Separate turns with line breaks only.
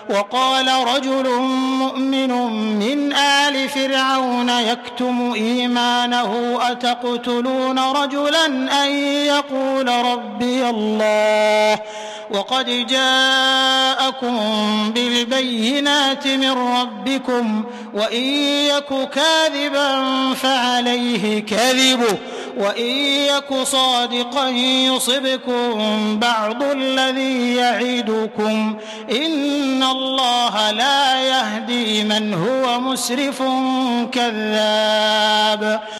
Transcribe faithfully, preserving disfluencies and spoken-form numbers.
وقال رجل مؤمن من آل فرعون يكتم إيمانه أتقتلون رجلا أن يقول ربي الله وقد جاءكم بالبينات من ربكم وإن يك كاذبا فعليه كذبه وإن يك صادقا يصبكم بعض الذي يعدكم إن الله لا يهدي من هو مسرف كذاب.